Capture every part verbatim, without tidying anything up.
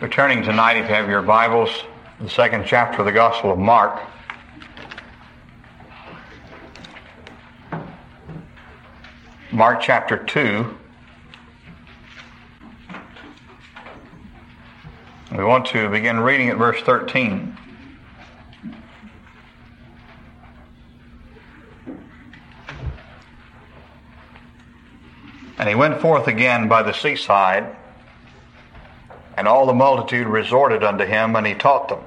We're turning tonight, if you have your Bibles, the second chapter of the Gospel of Mark. Mark chapter two. We want to begin reading at verse thirteen. And he went forth again by the seaside, and all the multitude resorted unto him, and he taught them.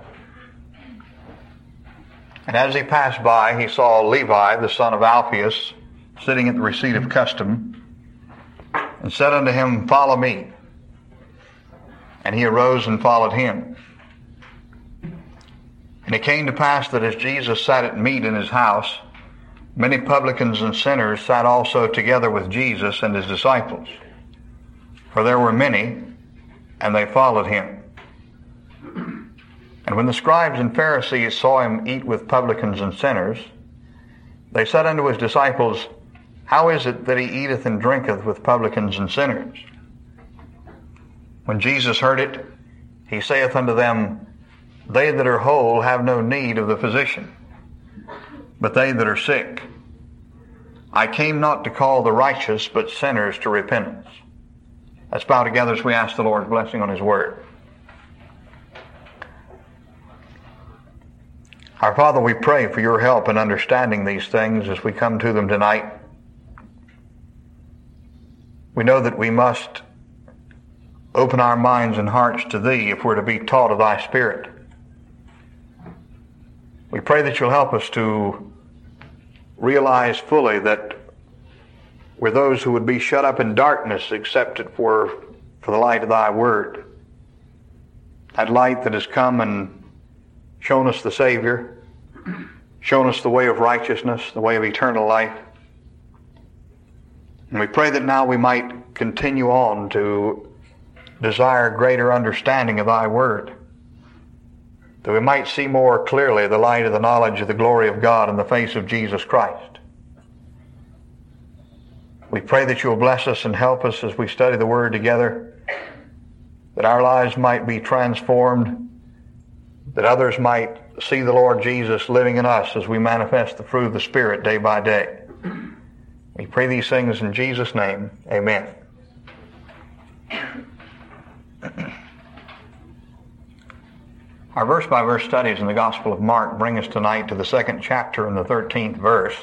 And as he passed by, he saw Levi, the son of Alphaeus, sitting at the receipt of custom, and said unto him, Follow me. And he arose and followed him. And it came to pass that as Jesus sat at meat in his house, many publicans and sinners sat also together with Jesus and his disciples. For there were many, and they followed him. And when the scribes and Pharisees saw him eat with publicans and sinners, they said unto his disciples, How is it that he eateth and drinketh with publicans and sinners? When Jesus heard it, he saith unto them, They that are whole have no need of the physician, but they that are sick. I came not to call the righteous, but sinners to repentance. Let's bow together as we ask the Lord's blessing on his word. Our Father, we pray for your help in understanding these things as we come to them tonight. We know that we must open our minds and hearts to thee if we're to be taught of thy Spirit. We pray that you'll help us to realize fully that we're those who would be shut up in darkness except it were for the light of thy word. That light that has come and shown us the Savior, shown us the way of righteousness, the way of eternal life. And we pray that now we might continue on to desire greater understanding of thy word, that we might see more clearly the light of the knowledge of the glory of God in the face of Jesus Christ. We pray that you'll bless us and help us as we study the word together, that our lives might be transformed, that others might see the Lord Jesus living in us as we manifest the fruit of the Spirit day by day. We pray these things in Jesus' name. Amen. Our verse-by-verse studies in the Gospel of Mark bring us tonight to the second chapter and the thirteenth verse.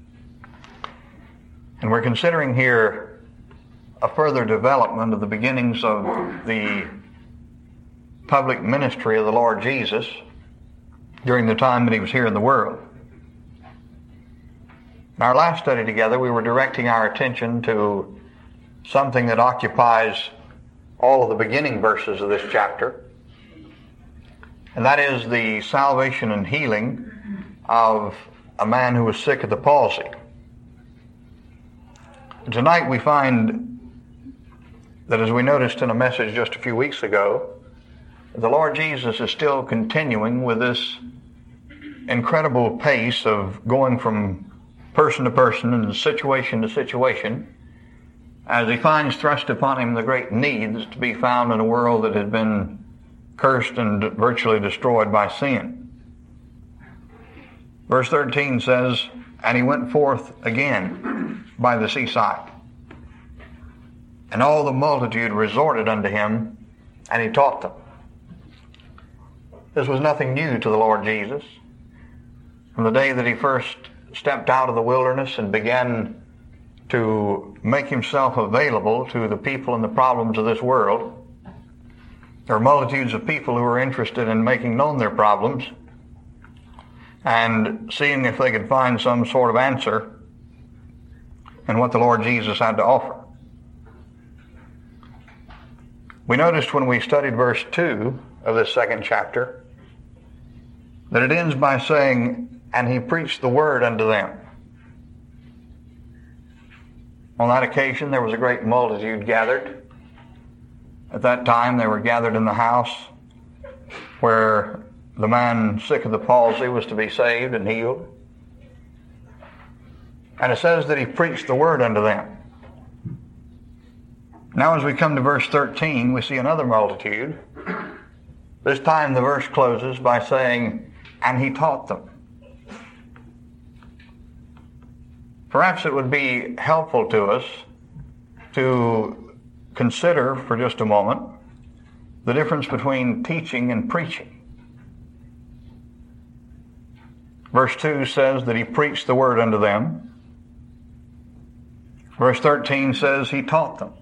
And we're considering here a further development of the beginnings of the public ministry of the Lord Jesus during the time that he was here in the world. In our last study together, we were directing our attention to something that occupies all of the beginning verses of this chapter, and that is the salvation and healing of a man who was sick of the palsy. Tonight we find that, as we noticed in a message just a few weeks ago, the Lord Jesus is still continuing with this incredible pace of going from person to person and situation to situation as he finds thrust upon him the great needs to be found in a world that has been cursed and virtually destroyed by sin. Verse thirteen says, And he went forth again by the seaside, and all the multitude resorted unto him, and he taught them. This was nothing new to the Lord Jesus. From the day that he first stepped out of the wilderness and began to make himself available to the people and the problems of this world, there were multitudes of people who were interested in making known their problems and seeing if they could find some sort of answer in what the Lord Jesus had to offer. We noticed when we studied verse two of this second chapter that it ends by saying, And he preached the word unto them. On that occasion there was a great multitude gathered. At that time they were gathered in the house where the man sick of the palsy was to be saved and healed. And it says that he preached the word unto them. Now as we come to verse thirteen, we see another multitude This time the verse closes by saying, and he taught them. Perhaps it would be helpful to us to consider for just a moment the difference between teaching and preaching. Verse two says that he preached the word unto them. Verse thirteen says he taught them.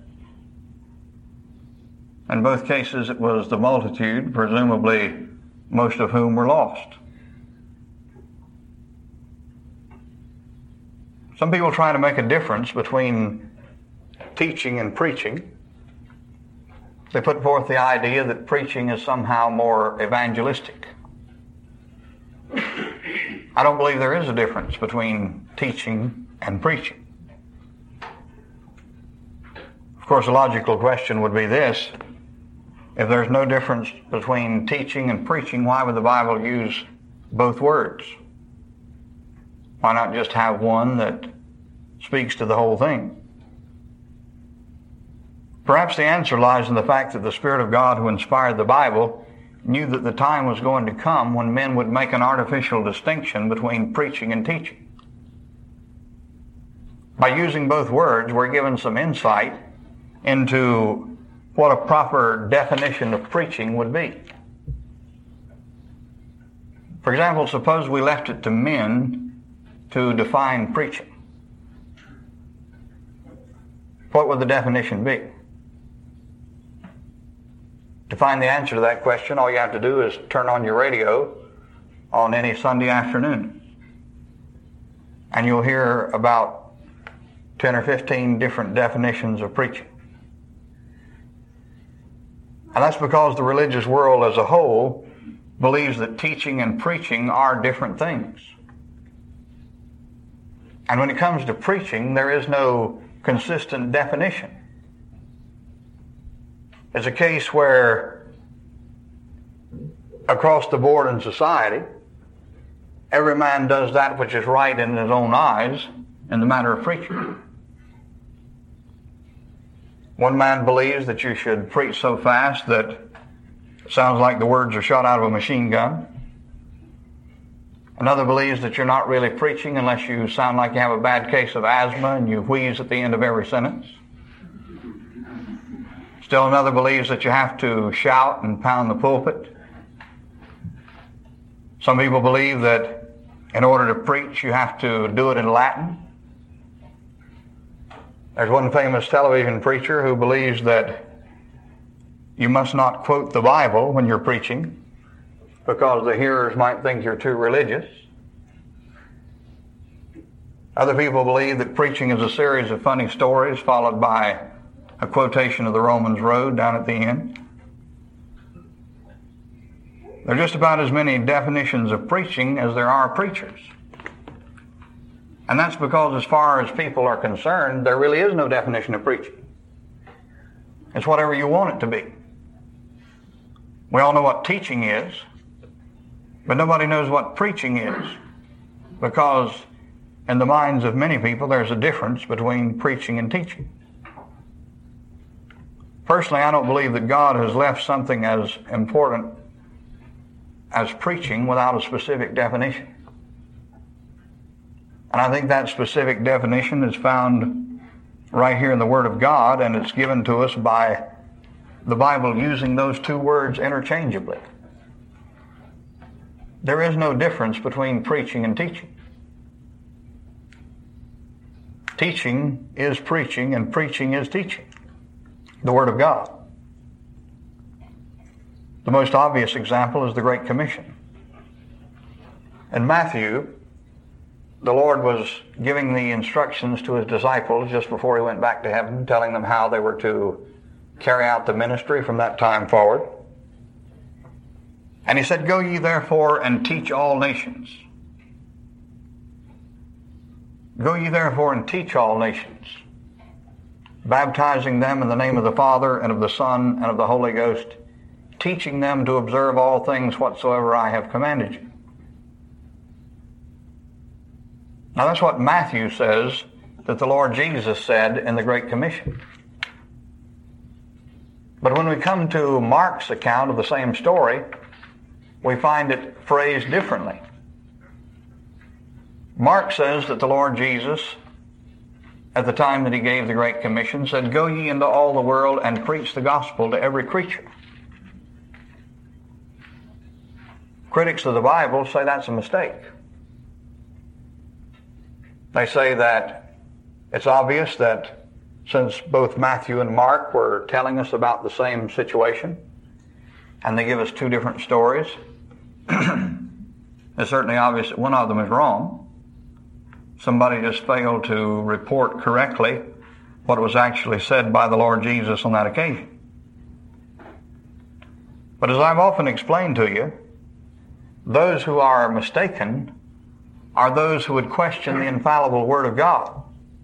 In both cases it was the multitude, presumably most of whom were lost. Some people try to make a difference between teaching and preaching. They put forth the idea that preaching is somehow more evangelistic. I don't believe there is a difference between teaching and preaching. Of course, a logical question would be this: if there's no difference between teaching and preaching, why would the Bible use both words? Why not just have one that speaks to the whole thing? Perhaps the answer lies in the fact that the Spirit of God who inspired the Bible knew that the time was going to come when men would make an artificial distinction between preaching and teaching. By using both words, we're given some insight into what a proper definition of preaching would be. For example, suppose we left it to men to define preaching. What would the definition be? To find the answer to that question, all you have to do is turn on your radio on any Sunday afternoon, and you'll hear about ten or fifteen different definitions of preaching. And that's because the religious world as a whole believes that teaching and preaching are different things. And when it comes to preaching, there is no consistent definition. It's a case where across the board in society, every man does that which is right in his own eyes in the matter of preaching. One man believes that you should preach so fast that it sounds like the words are shot out of a machine gun. Another believes that you're not really preaching unless you sound like you have a bad case of asthma and you wheeze at the end of every sentence. Still another believes that you have to shout and pound the pulpit. Some people believe that in order to preach, you have to do it in Latin. There's one famous television preacher who believes that you must not quote the Bible when you're preaching because the hearers might think you're too religious. Other people believe that preaching is a series of funny stories followed by a quotation of the Romans Road down at the end. There are just about as many definitions of preaching as there are preachers. And that's because as far as people are concerned, there really is no definition of preaching. It's whatever you want it to be. We all know what teaching is, but nobody knows what preaching is, because in the minds of many people there's a difference between preaching and teaching. Personally, I don't believe that God has left something as important as preaching without a specific definition. And I think that specific definition is found right here in the Word of God, and it's given to us by the Bible using those two words interchangeably. There is no difference between preaching and teaching. Teaching is preaching, and preaching is teaching the Word of God. The most obvious example is the Great Commission. In Matthew, the Lord was giving the instructions to his disciples just before he went back to heaven, telling them how they were to carry out the ministry from that time forward. And he said, "Go ye therefore and teach all nations." Go ye therefore and teach all nations, baptizing them in the name of the Father and of the Son and of the Holy Ghost, teaching them to observe all things whatsoever I have commanded you. Now that's what Matthew says that the Lord Jesus said in the Great Commission. But when we come to Mark's account of the same story, we find it phrased differently. Mark says that the Lord Jesus, at the time that he gave the Great Commission, said, "Go ye into all the world and preach the gospel to every creature." Critics of the Bible say that's a mistake. They say that it's obvious that since both Matthew and Mark were telling us about the same situation, and they give us two different stories, it's certainly obvious that one of them is wrong. Somebody just failed to report correctly what was actually said by the Lord Jesus on that occasion. But as I've often explained to you, those who are mistaken are those who would question the infallible Word of God.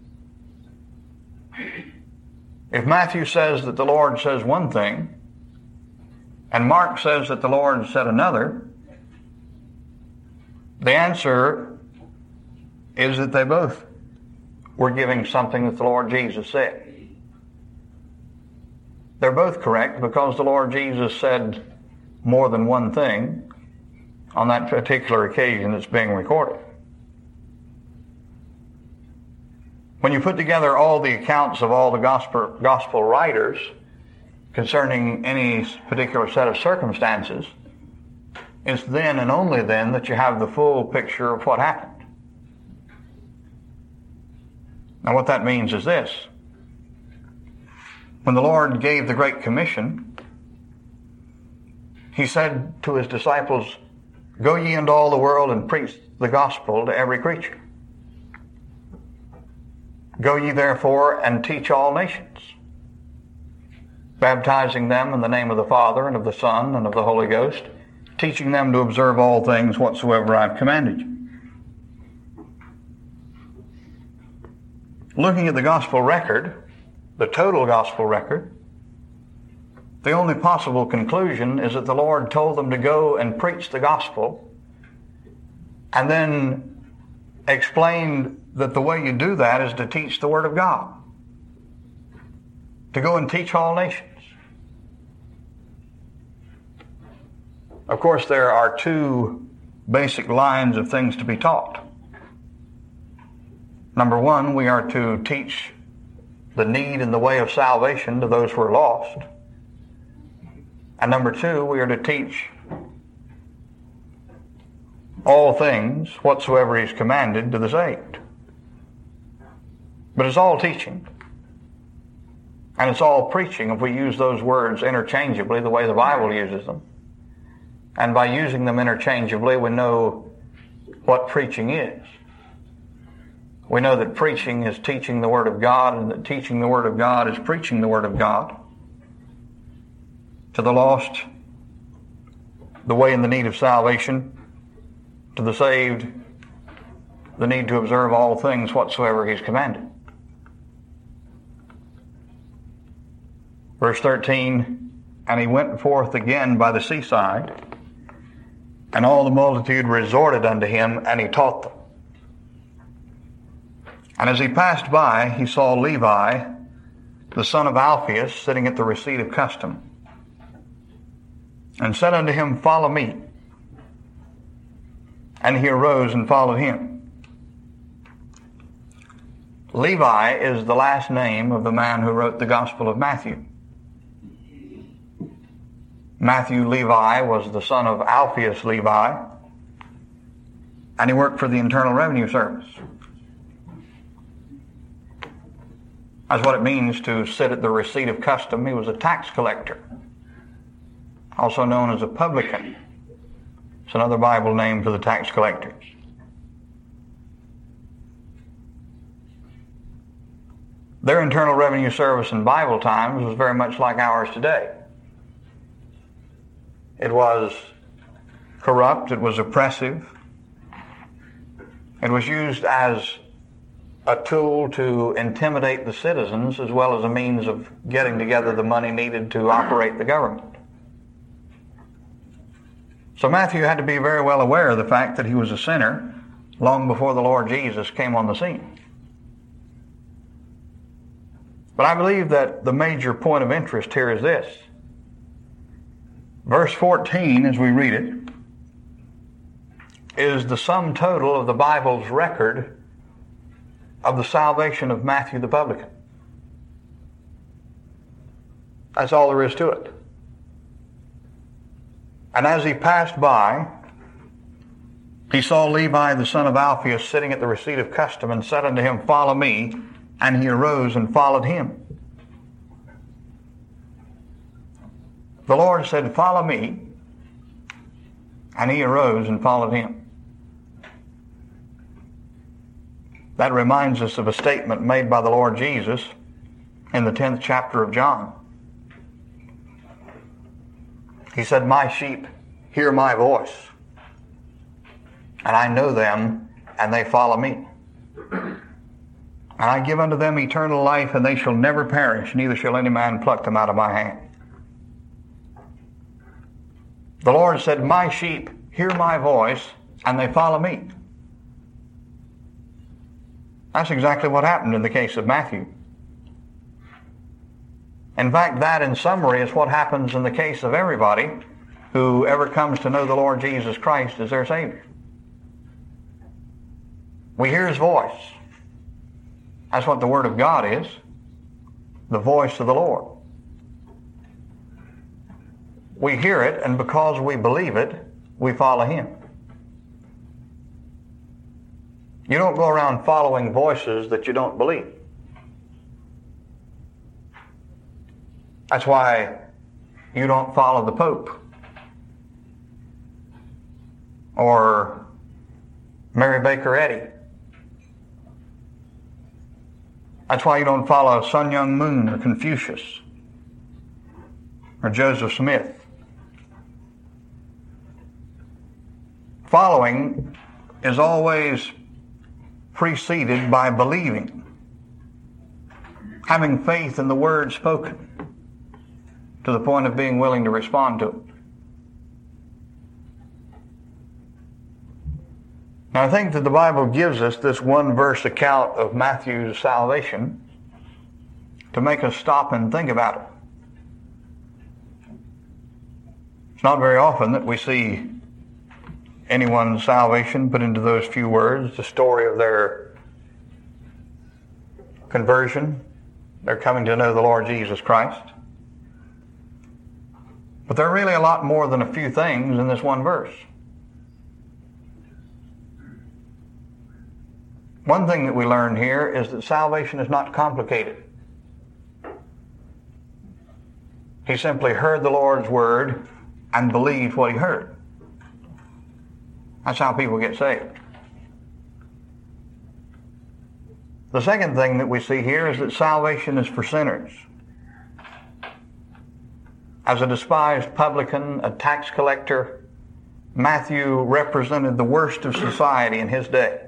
If Matthew says that the Lord says one thing, and Mark says that the Lord said another, the answer is that they both were giving something that the Lord Jesus said. They're both correct because the Lord Jesus said more than one thing on that particular occasion that's being recorded. When you put together all the accounts of all the gospel, gospel writers concerning any particular set of circumstances, it's then and only then that you have the full picture of what happened. Now what that means is this. When the Lord gave the Great Commission, he said to his disciples, "Go ye into all the world and preach the gospel to every creature. Go ye therefore and teach all nations, baptizing them in the name of the Father and of the Son and of the Holy Ghost, teaching them to observe all things whatsoever I have commanded you." Looking at the gospel record, the total gospel record, the only possible conclusion is that the Lord told them to go and preach the gospel, and then explained that the way you do that is to teach the Word of God. To go and teach all nations. Of course, there are two basic lines of things to be taught. Number one, we are to teach the need and the way of salvation to those who are lost. And number two, we are to teach all things whatsoever he's commanded to the saved. But it's all teaching. And it's all preaching if we use those words interchangeably the way the Bible uses them. And by using them interchangeably, we know what preaching is. We know that preaching is teaching the Word of God, and that teaching the Word of God is preaching the Word of God to the lost, the way in the need of salvation, to the saved, the need to observe all things whatsoever he's commanded. Verse thirteen, "And he went forth again by the seaside, and all the multitude resorted unto him, and he taught them. And as he passed by, he saw Levi, the son of Alphaeus, sitting at the receipt of custom, and said unto him, Follow me. And he arose and followed him." Levi is the last name of the man who wrote the Gospel of Matthew. Matthew Levi was the son of Alphaeus Levi, and he worked for the Internal Revenue Service. That's what it means to sit at the receipt of custom. He was a tax collector, also known as a publican. It's another Bible name for the tax collectors. Their Internal Revenue Service in Bible times was very much like ours today. It was corrupt, it was oppressive, it was used as a tool to intimidate the citizens as well as a means of getting together the money needed to operate the government. So Matthew had to be very well aware of the fact that he was a sinner long before the Lord Jesus came on the scene. But I believe that the major point of interest here is this. Verse fourteen, as we read it, is the sum total of the Bible's record of the salvation of Matthew the publican. That's all there is to it. And as he passed by, he saw Levi the son of Alphaeus sitting at the receipt of custom, and said unto him, Follow me. And he arose and followed him. The Lord said, Follow me. And he arose and followed him. That reminds us of a statement made by the Lord Jesus in the tenth chapter of John. He said, My sheep hear my voice, and I know them, and they follow me. And I give unto them eternal life, and they shall never perish, neither shall any man pluck them out of my hand. The Lord said, My sheep hear my voice, and they follow me. That's exactly what happened in the case of Matthew. In fact, that in summary is what happens in the case of everybody who ever comes to know the Lord Jesus Christ as their Savior. We hear His voice. That's what the Word of God is, the voice of the Lord. We hear it, and because we believe it, we follow Him. You don't go around following voices that you don't believe. That's why you don't follow the Pope or Mary Baker Eddy. That's why you don't follow Sun Myung Moon or Confucius or Joseph Smith. Following is always preceded by believing, having faith in the word spoken to the point of being willing to respond to it. Now, I think that the Bible gives us this one verse account of Matthew's salvation to make us stop and think about it. It's not very often that we see anyone's salvation put into those few words, the story of their conversion, their coming to know the Lord Jesus Christ. But there are really a lot more than a few things in this one verse. One thing that we learn here is that salvation is not complicated. He simply heard the Lord's word and believed what he heard. That's how people get saved. The second thing that we see here is that salvation is for sinners. As a despised publican, a tax collector, Matthew represented the worst of society in his day.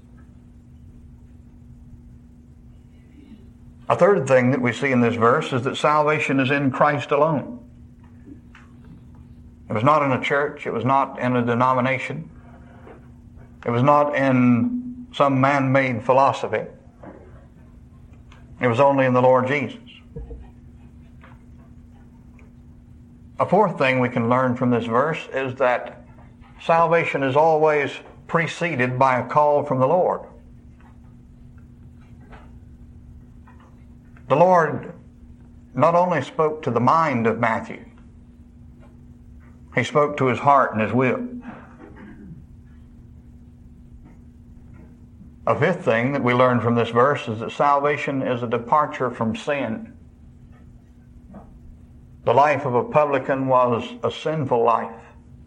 A third thing that we see in this verse is that salvation is in Christ alone. It was not in a church. It was not in a denomination. It was not in some man-made philosophy. It was only in the Lord Jesus. A fourth thing we can learn from this verse is that salvation is always preceded by a call from the Lord. The Lord not only spoke to the mind of Matthew, he spoke to his heart and his will. A fifth thing that we learn from this verse is that salvation is a departure from sin. The life of a publican was a sinful life,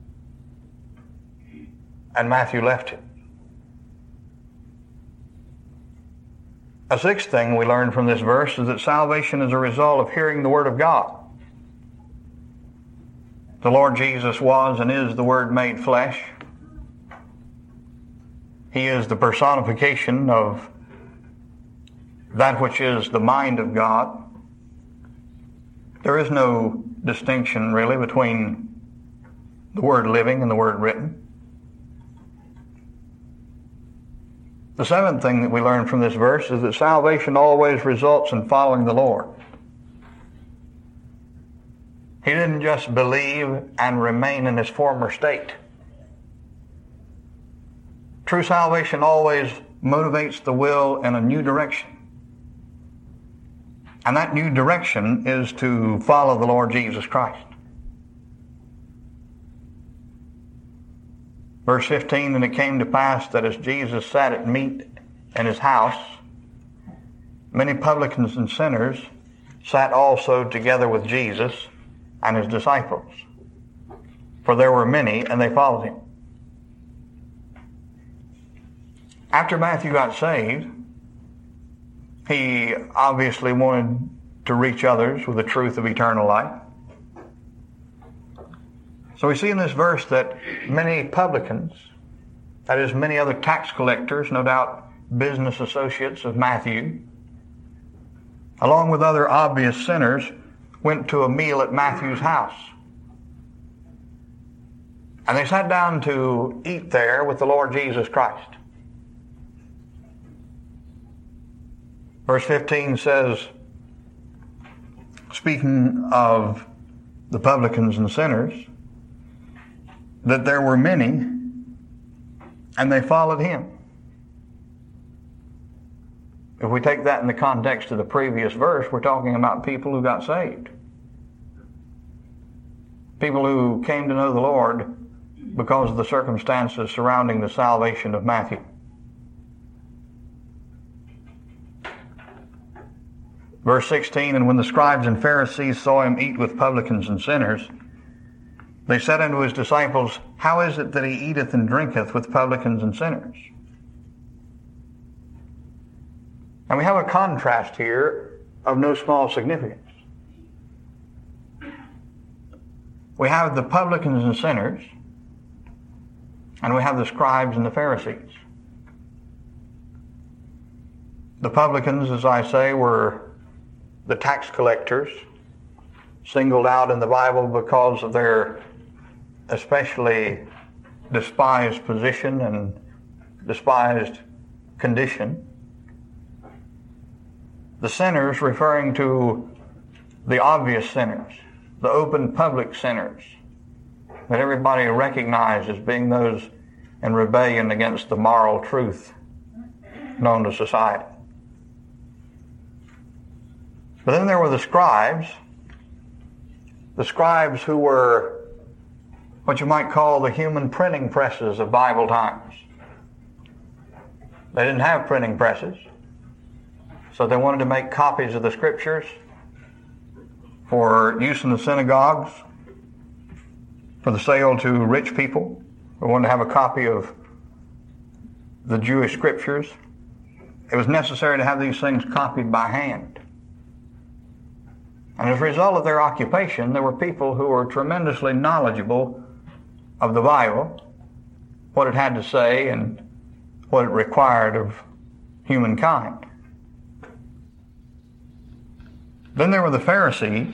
and Matthew left it. A sixth thing we learn from this verse is that salvation is a result of hearing the Word of God. The Lord Jesus was and is the Word made flesh. He is the personification of that which is the mind of God. There is no distinction, really, between the Word living and the Word written. The seventh thing that we learn from this verse is that salvation always results in following the Lord. He didn't just believe and remain in his former state. True salvation always motivates the will in a new direction. And that new direction is to follow the Lord Jesus Christ. Verse fifteen, and it came to pass that as Jesus sat at meat in his house, many publicans and sinners sat also together with Jesus and his disciples. For there were many, and they followed him. After Matthew got saved, he obviously wanted to reach others with the truth of eternal life. So we see in this verse that many publicans, that is, many other tax collectors, no doubt business associates of Matthew, along with other obvious sinners, went to a meal at Matthew's house. And they sat down to eat there with the Lord Jesus Christ. Verse fifteen says, speaking of the publicans and sinners, that there were many, and they followed him. If we take that in the context of the previous verse, we're talking about people who got saved. People who came to know the Lord because of the circumstances surrounding the salvation of Matthew. Verse sixteen, and when the scribes and Pharisees saw him eat with publicans and sinners, they said unto his disciples, how is it that he eateth and drinketh with publicans and sinners? And we have a contrast here of no small significance. We have the publicans and sinners, and we have the scribes and the Pharisees. The publicans, as I say, were the tax collectors, singled out in the Bible because of their especially despised position and despised condition. The sinners referring to the obvious sinners, the open public sinners that everybody recognized as being those in rebellion against the moral truth known to society. But then there were the scribes, the scribes who were what you might call the human printing presses of Bible times. They didn't have printing presses, so they wanted to make copies of the scriptures for use in the synagogues, for the sale to rich people who wanted to have a copy of the Jewish scriptures. It was necessary to have these things copied by hand. And as a result of their occupation, there were people who were tremendously knowledgeable of the Bible, what it had to say and what it required of humankind. Then there were the Pharisees.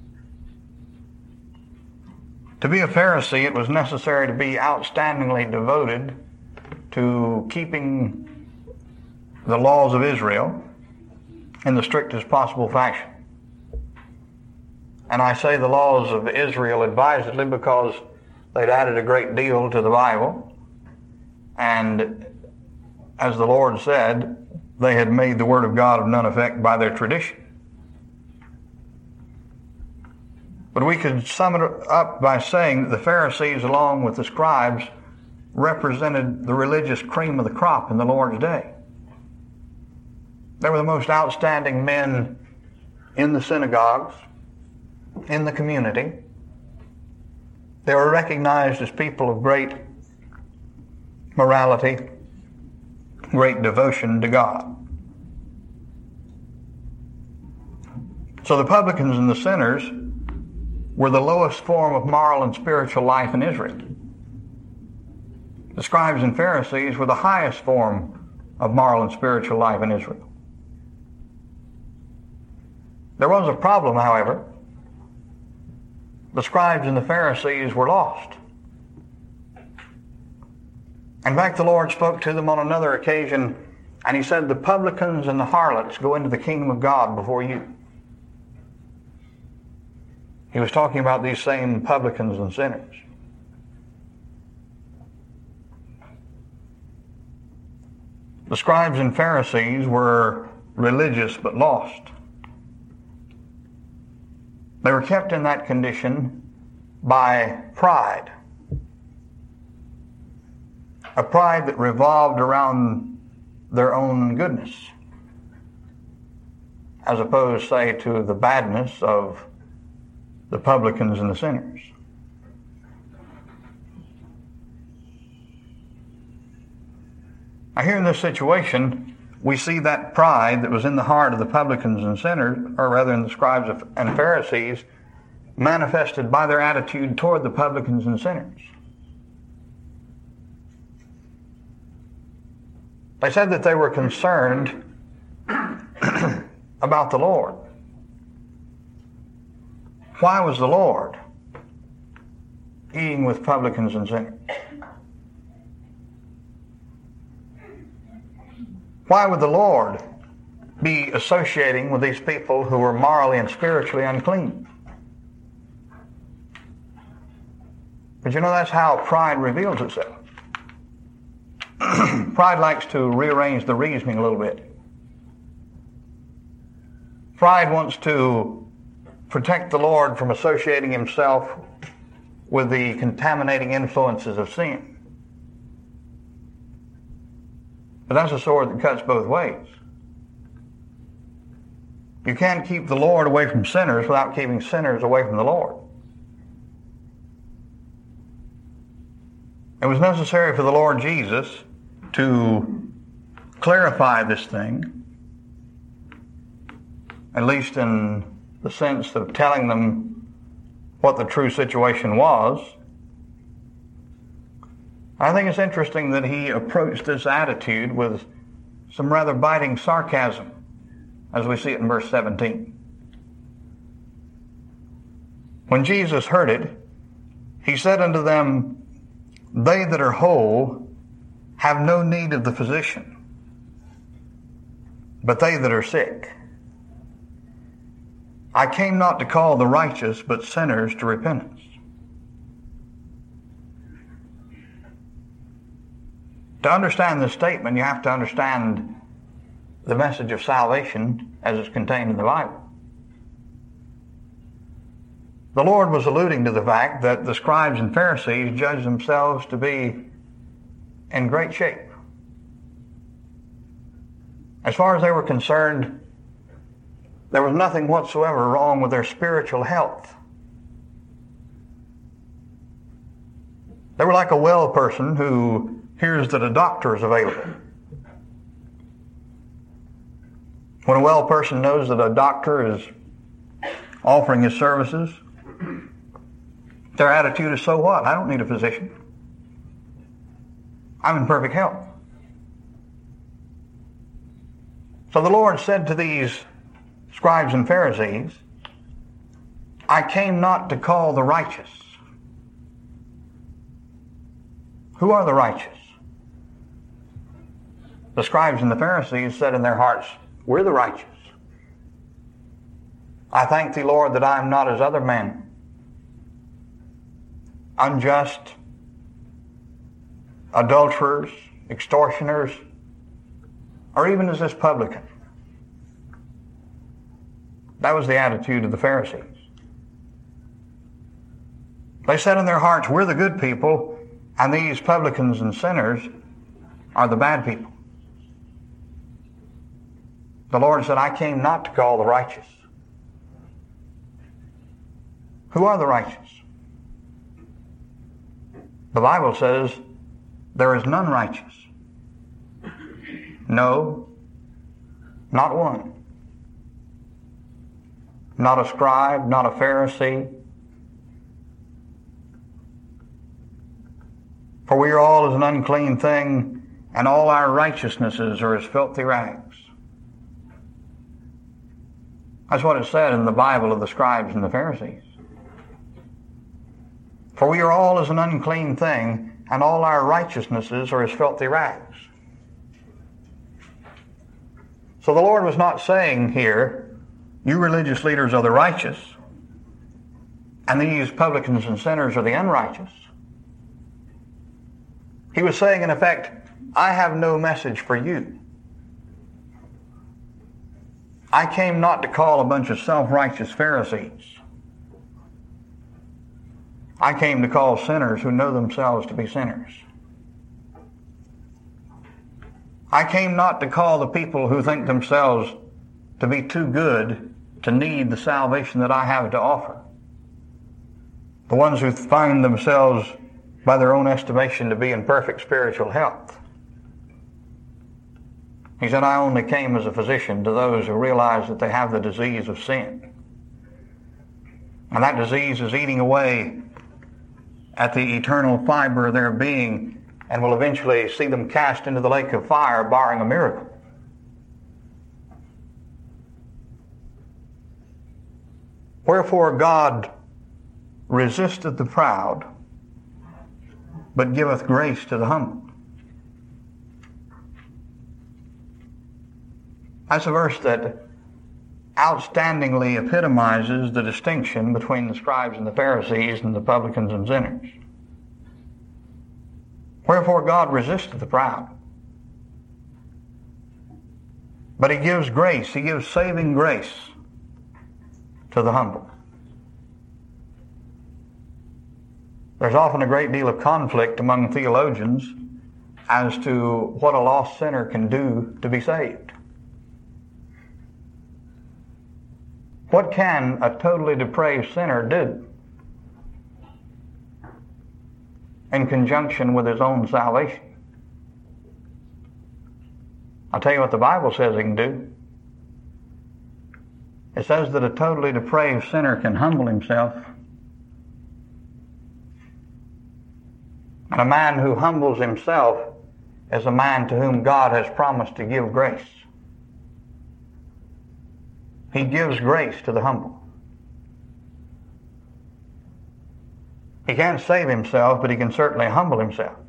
To be a Pharisee, it was necessary to be outstandingly devoted to keeping the laws of Israel in the strictest possible fashion. And I say the laws of Israel advisedly because they'd added a great deal to the Bible. And as the Lord said, they had made the Word of God of none effect by their tradition. But we could sum it up by saying that the Pharisees, along with the scribes, represented the religious cream of the crop in the Lord's day. They were the most outstanding men in the synagogues, in the community. They were recognized as people of great morality, great devotion to God. So the publicans and the sinners were the lowest form of moral and spiritual life in Israel. The scribes and Pharisees were the highest form of moral and spiritual life in Israel. There was a problem, however. The scribes and the Pharisees were lost. In fact, the Lord spoke to them on another occasion, and he said, the publicans and the harlots go into the kingdom of God before you. He was talking about these same publicans and sinners. The scribes and Pharisees were religious but lost. They were kept in that condition by pride. A pride that revolved around their own goodness, as opposed, say, to the badness of the publicans and the sinners. Now, here in this situation, we see that pride that was in the heart of the publicans and sinners, or rather in the scribes and Pharisees, manifested by their attitude toward the publicans and sinners. They said that they were concerned about the Lord. Why was the Lord eating with publicans and sinners? Why would the Lord be associating with these people who were morally and spiritually unclean? But you know, that's how pride reveals itself. Pride likes to rearrange the reasoning a little bit. Pride wants to protect the Lord from associating himself with the contaminating influences of sin. But that's a sword that cuts both ways. You can't keep the Lord away from sinners without keeping sinners away from the Lord. It was necessary for the Lord Jesus to clarify this thing, at least in the sense of telling them what the true situation was. I think it's interesting that he approached this attitude with some rather biting sarcasm, as we see it in verse seventeen. When Jesus heard it, he said unto them, They that are whole have no need of the physician, but they that are sick. I came not to call the righteous, but sinners to repentance. To understand this statement, you have to understand the message of salvation as it's contained in the Bible. The Lord was alluding to the fact that the scribes and Pharisees judged themselves to be in great shape. As far as they were concerned, there was nothing whatsoever wrong with their spiritual health. They were like a well person who hears that a doctor is available. When a well person knows that a doctor is offering his services, their attitude is, so what? I don't need a physician. I'm in perfect health. So the Lord said to these scribes and Pharisees, I came not to call the righteous. Who are the righteous? The scribes and the Pharisees said in their hearts, we're the righteous. I thank thee, Lord, that I am not as other men, unjust, adulterers, extortioners, or even as this publican. That was the attitude of the Pharisees. They said in their hearts, we're the good people, and these publicans and sinners are the bad people. The Lord said, I came not to call the righteous. Who are the righteous? The Bible says, there is none righteous. No, not one. Not a scribe, not a Pharisee. For we are all as an unclean thing, and all our righteousnesses are as filthy rags. That's what it said in the Bible of the scribes and the Pharisees. For we are all as an unclean thing, and all our righteousnesses are as filthy rags. So the Lord was not saying here, you religious leaders are the righteous. and these publicans and sinners are the unrighteous. He was saying, in effect, I have no message for you. I came not to call a bunch of self-righteous Pharisees. I came to call sinners who know themselves to be sinners. I came not to call the people who think themselves to be too good to need the salvation that I have to offer. The ones who find themselves, by their own estimation, to be in perfect spiritual health. He said, I only came as a physician to those who realize that they have the disease of sin. And that disease is eating away at the eternal fiber of their being and will eventually see them cast into the lake of fire, barring a miracle. Wherefore God resisteth the proud, but giveth grace to the humble. That's a verse that outstandingly epitomizes the distinction between the scribes and the Pharisees and the publicans and sinners. Wherefore God resisteth the proud, but He gives grace, He gives saving grace to the humble. There's often a great deal of conflict among theologians as to what a lost sinner can do to be saved. What can a totally depraved sinner do in conjunction with his own salvation? I'll tell you what the Bible says he can do. It says that a totally depraved sinner can humble himself. And a man who humbles himself is a man to whom God has promised to give grace. He gives grace to the humble. He can't save himself, but he can certainly humble himself.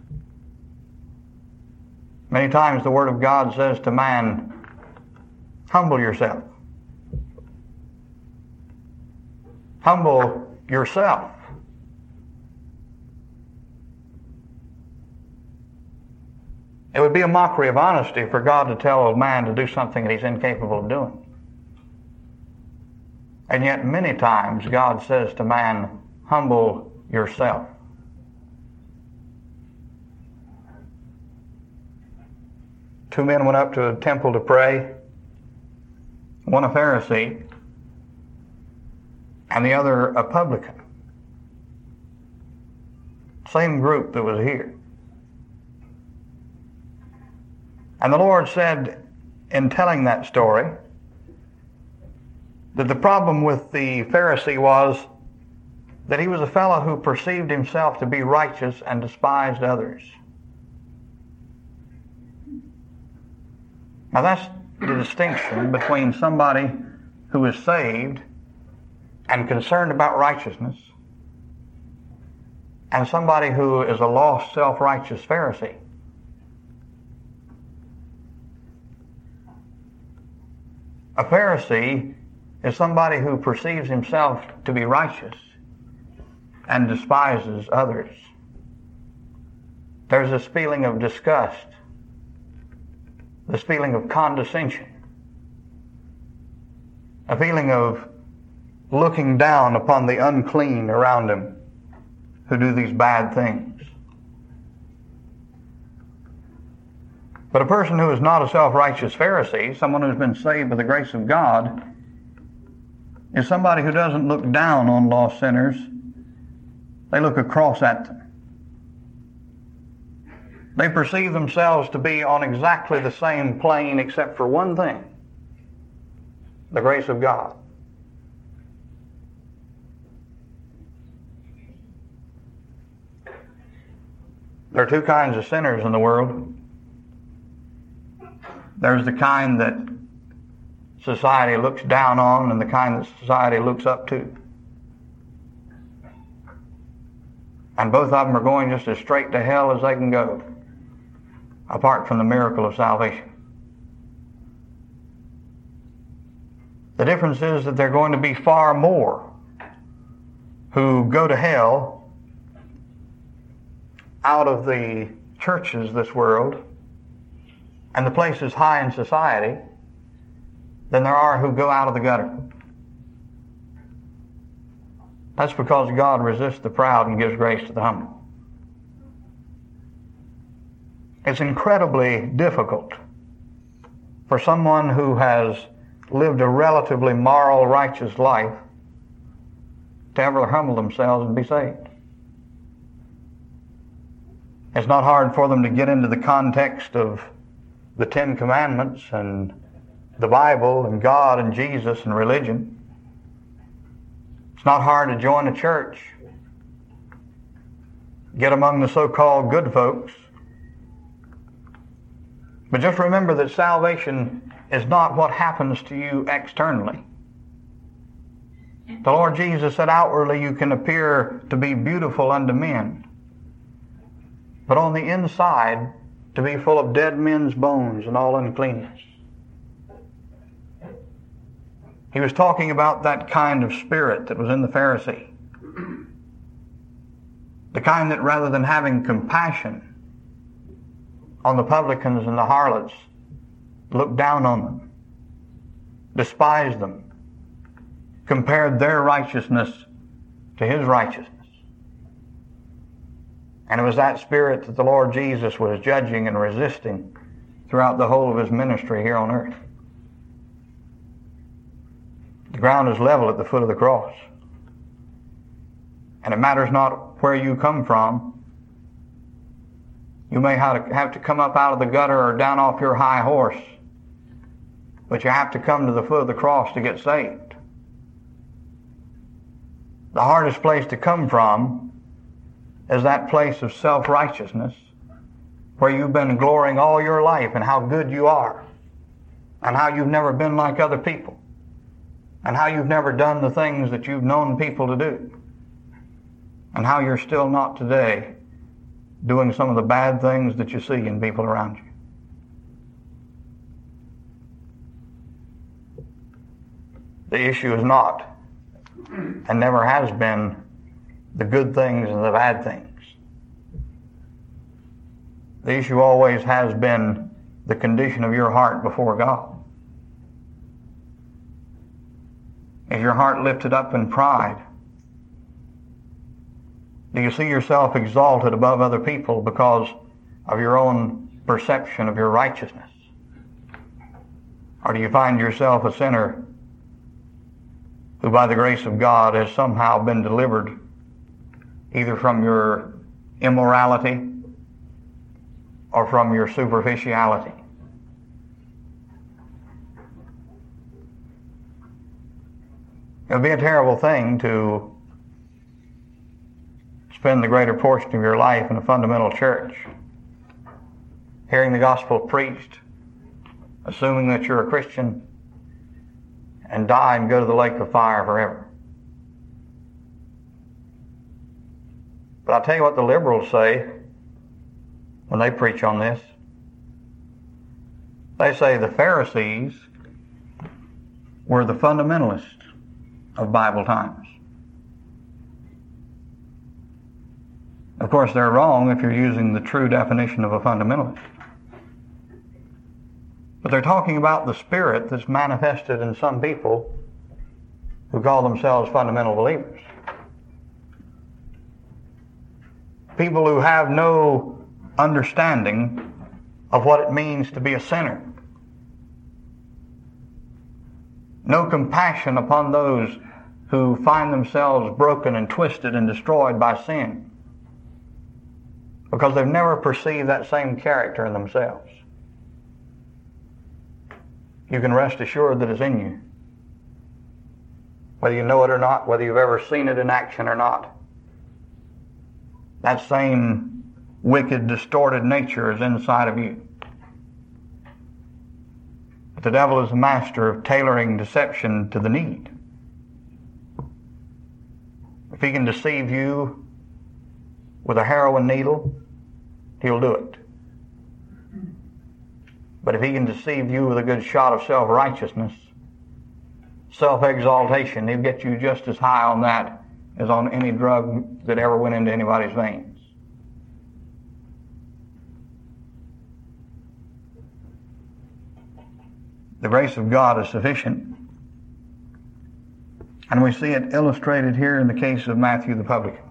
Many times the Word of God says to man, humble yourself. Humble yourself. It would be a mockery of honesty for God to tell a man to do something that he's incapable of doing. And yet many times God says to man, humble yourself. Two men went up to a temple to pray, one a Pharisee and the other a publican. Same group that was here. And the Lord said in telling that story that the problem with the Pharisee was that he was a fellow who perceived himself to be righteous and despised others. Now that's the distinction between somebody who is saved and concerned about righteousness and somebody who is a lost, self-righteous Pharisee. A Pharisee is somebody who perceives himself to be righteous and despises others. There's this feeling of disgust, this feeling of condescension, a feeling of looking down upon the unclean around him who do these bad things. But a person who is not a self-righteous Pharisee, someone who's been saved by the grace of God, is somebody who doesn't look down on lost sinners. They look across at them. They perceive themselves to be on exactly the same plane except for one thing: the grace of God. There are two kinds of sinners in the world. There's the kind that society looks down on and the kind that society looks up to. And both of them are going just as straight to hell as they can go, apart from the miracle of salvation. The difference is that they're going to be far more who go to hell out of the churches of this world and the places high in society than there are who go out of the gutter. That's because God resists the proud and gives grace to the humble. It's incredibly difficult for someone who has lived a relatively moral, righteous life to ever humble themselves and be saved. It's not hard for them to get into the context of the Ten Commandments and the Bible and God and Jesus and religion. It's not hard to join a church, get among the so-called good folks. But just remember that salvation is not what happens to you externally. The Lord Jesus said, outwardly you can appear to be beautiful unto men, but on the inside to be full of dead men's bones and all uncleanness. He was talking about that kind of spirit that was in the Pharisee. The kind that rather than having compassion on the publicans and the harlots, looked down on them, despised them, compared their righteousness to his righteousness. And it was that spirit that the Lord Jesus was judging and resisting throughout the whole of his ministry here on earth. The ground is level at the foot of the cross. And it matters not where you come from. You may have to come up out of the gutter or down off your high horse, but you have to come to the foot of the cross to get saved. The hardest place to come from is that place of self-righteousness where you've been glorying all your life in how good you are and how you've never been like other people and how you've never done the things that you've known people to do and how you're still not today doing some of the bad things that you see in people around you. The issue is not and never has been the good things and the bad things. The issue always has been the condition of your heart before God. Is your heart lifted up in pride? Do you see yourself exalted above other people because of your own perception of your righteousness? Or do you find yourself a sinner who by the grace of God has somehow been delivered either from your immorality or from your superficiality? It would be a terrible thing to spend the greater portion of your life in a fundamental church, hearing the gospel preached, assuming that you're a Christian, and die and go to the lake of fire forever. But I'll tell you what the liberals say when they preach on this. They say the Pharisees were the fundamentalists of Bible times. Of course, they're wrong if you're using the true definition of a fundamentalist. But they're talking about the spirit that's manifested in some people who call themselves fundamental believers. People who have no understanding of what it means to be a sinner. No compassion upon those who find themselves broken and twisted and destroyed by sin, because they've never perceived that same character in themselves. You can rest assured that it's in you, whether you know it or not, whether you've ever seen it in action or not. That same wicked, distorted nature is inside of you. But the devil is a master of tailoring deception to the need. If he can deceive you with a heroin needle, he'll do it. But if he can deceive you with a good shot of self-righteousness, self-exaltation, he'll get you just as high on that as on any drug that ever went into anybody's veins. The grace of God is sufficient. And we see it illustrated here in the case of Matthew the publican.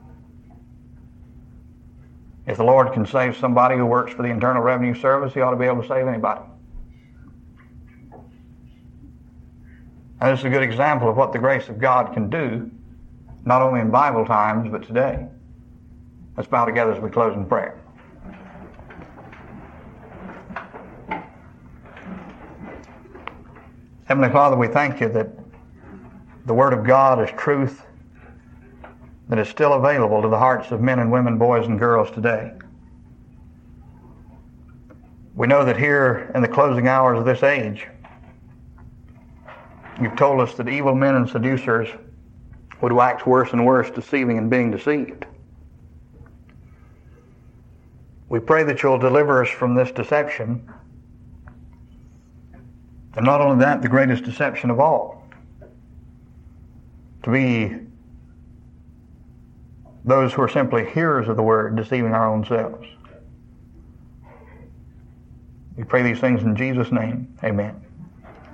If the Lord can save somebody who works for the Internal Revenue Service, He ought to be able to save anybody. And this is a good example of what the grace of God can do, not only in Bible times, but today. Let's bow together as we close in prayer. Heavenly Father, we thank You that the Word of God is truth that is still available to the hearts of men and women, boys and girls today. We know that here in the closing hours of this age, You've told us that evil men and seducers would wax worse and worse, deceiving and being deceived. We pray that You'll deliver us from this deception, and not only that, the greatest deception of all, to be those who are simply hearers of the Word, deceiving our own selves. We pray these things in Jesus' name. Amen.